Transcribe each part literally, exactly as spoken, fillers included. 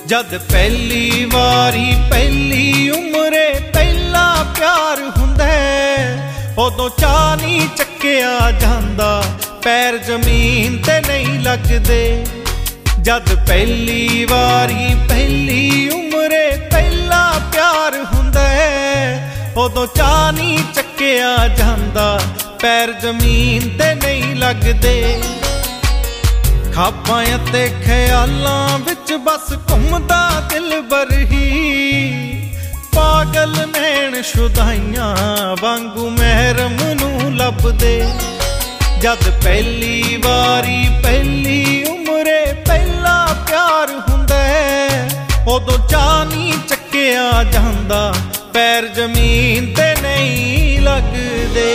जद पहली वारी पहली उमरे पहला प्यार हुंदा उदों चाह नहीं चक्किया जांदा पैर जमीन ते नहीं लगदे। जद पहली वारी पहली उमरे पहला प्यार हुंदा उदों चाह नहीं चक्किया जांदा पैर जमीन ते नहीं लगदे। खाबां ते ख्यालां विच बस घुमदा दिल बरही पागल नैन शुदाइयां वांगू महरम नूं लभदे। जद पहली वारी पहली उमरे पहला प्यार हुंदा उदों चाह नहीं चक्किया जांदा पैर जमीन ते नहीं लगदे।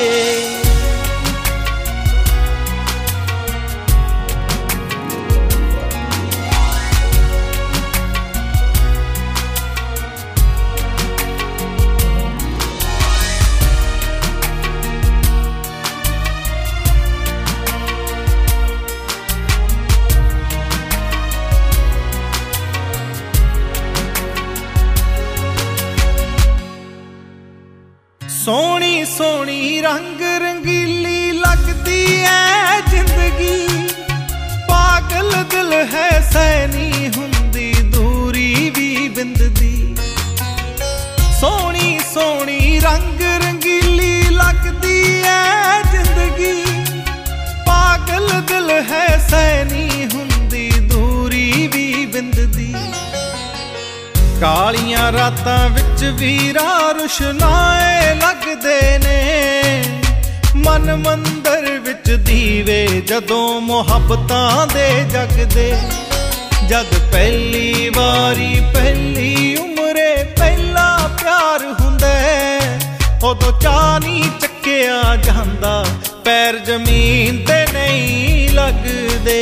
सोहनी सोहनी रंग रंगीली लगदी है जिंदगी पागल दिल है सैनी हुंदी दूरी भी बिंददी। सोहनी सोहनी रंग रंगीली लगदी है जिंदगी पागल दिल है सैनी हुंदी दूरी भी बिंददी। कालियां रातां विच वीरा रुशनाए लगदे ने मन मंदर विच दीवे जदों मुहब्बतां दे जगदे। जद पहली वारी पहली उमरे पहला प्यार हुंदा उदों चाह नहीं चक्किया जांदा पैर जमीन ते नहीं लगदे।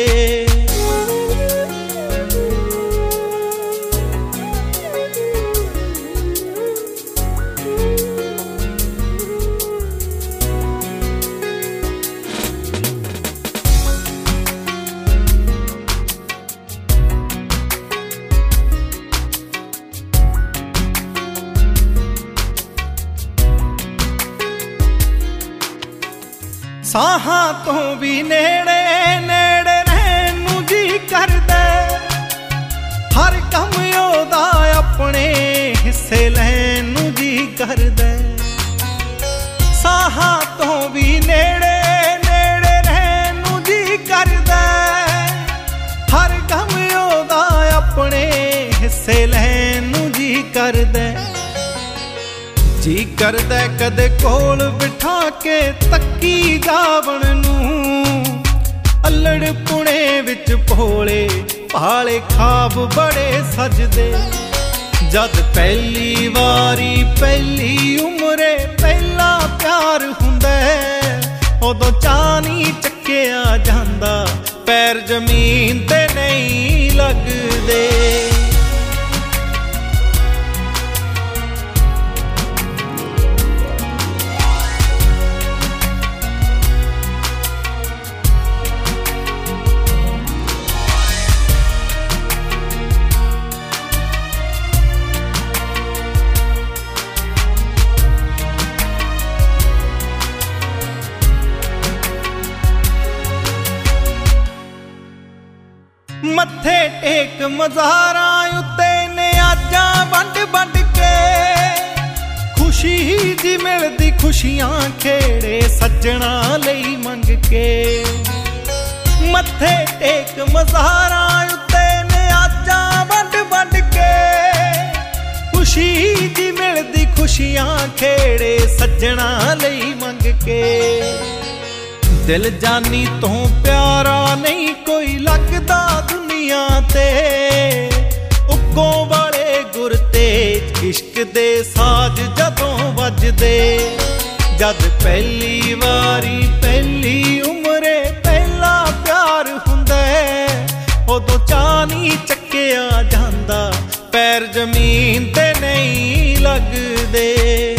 साहां तो भी नेड़े नेड़े रहन नूं जी करदा हर कम ओदा अपने हिस्से लैन नूं जी करदा। साहां तो भी नेड़े नेड़े रहन नूं जी करदा हर कम ओदा अपने हिस्से लैन नूं जी करदा। जी करदा कदे कोल बिठा के तक्की जावण नूं अल्लड़ पुणे विच भोले भाले ख्वाब बड़े सजदे। जद पहली वारी पहली उमरे पहला प्यार हुंदा उदों चाह नहीं चक्किया जांदा पैर जमीन ते नहीं लगदे। मत्थे टेक मज़ारां उत्ते नियाज़ां वंड वंड के खुशी जी मिलदी खुशियां खेड़े सज्जणा लई मंग के। मत्थे टेक मज़ारां उत्ते नियाज़ां वंड वंड के खुशी जी मिलदी खुशियां खेड़े सज्जणा लई मंग के। दिल जानी तो प्यारा नहीं कोई लगदा दुनिया ते उगों वाले गुर तेज इश्क दे साज जदों वजदे। जद पहली वारी पहली उमरे पहला प्यार हुंदा उदों चाह नहीं चक्किया जांदा पैर जमीन ते नहीं लगदे।